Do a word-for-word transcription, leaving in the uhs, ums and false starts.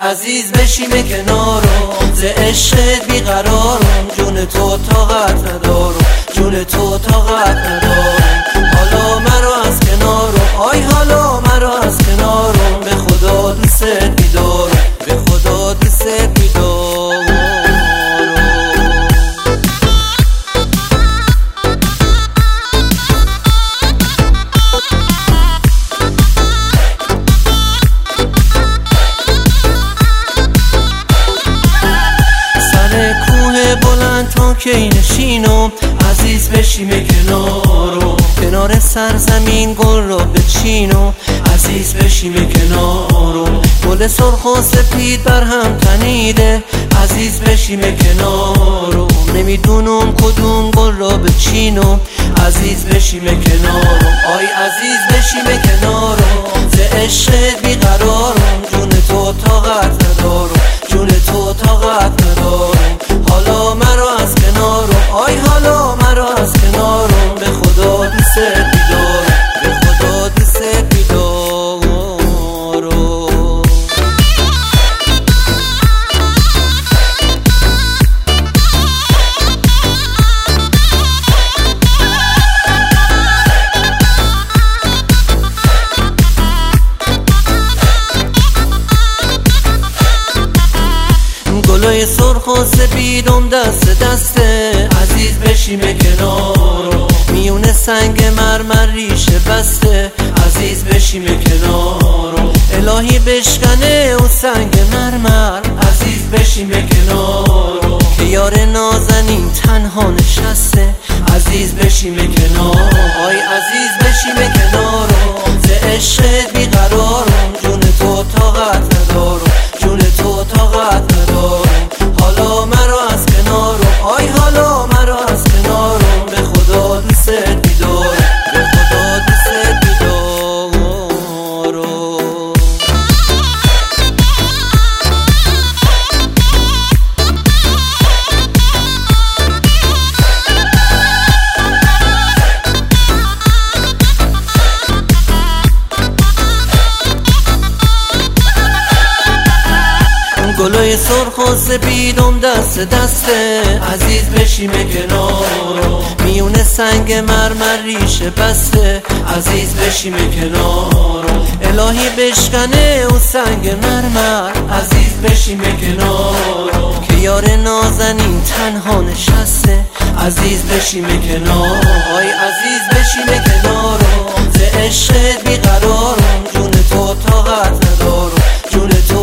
عزیز بشیم کنارم، ز عشقت بیقرارم، جون تو طاقت ندارم، جون تو طاقت ندارم. حالا مرا از کنارم، آی حالا مرا از کنارم، به خدا دوست بیدارم، به خدا دوست بیدارم. تا کی نشینم، عزیز بشیم کنارم، کنار سرزمین گل را بچینم، عزیز بشیم کنارم. گل سرخ و سپید بر هم تنیده، عزیز بشیم کنارم. نمیدونم کدوم گل را بچینم، عزیز بشیم کنارم. آی عزیز بشیم کنارم، ز عشقت بیقرارم، جون تو طاقت ندارم، جون تو طاقت ندارم. حالا مرا از کنارم، آی حالا مرا از کنارم، به خدا دوست بیدارم، به خدا دوست بیدارم. گلای سرخ و سپیدم دست دسته، عزیز بشیم کنارم. میونه سنگ مرمر ریشه بسته، عزیز بشیم کنارم. الهی بشکنه و سنگ مرمر، عزیز بشیم کنارم. که یار نازنین تنها نشسته، عزیز بشیم کنارم. آی عزیز بشیم کنارم، ز عشقت بیقرارم، جون تو طاقت ندارم، جون تو طاقت ندارم. حالا مرا از کنارم، آی حالا مرا از کنارم، به خدا دوست بیدارم، به خدا دوست بیدارم. گلای سرخ و سپیدم دست دسته، عزیز بشیم کنارم. میونه سنگ مرمر ریشه بسته، عزیز بشیم کنارم. الهی بشکنه و سنگ مرمر، عزیز بشیم کنارم. که یار نازنین تنها نشسته، عزیز بشیم کنارم. آی عزیز بشیم کنارم، ز عشقت بیقرارم، جون تو طاقت ندارم، جون تو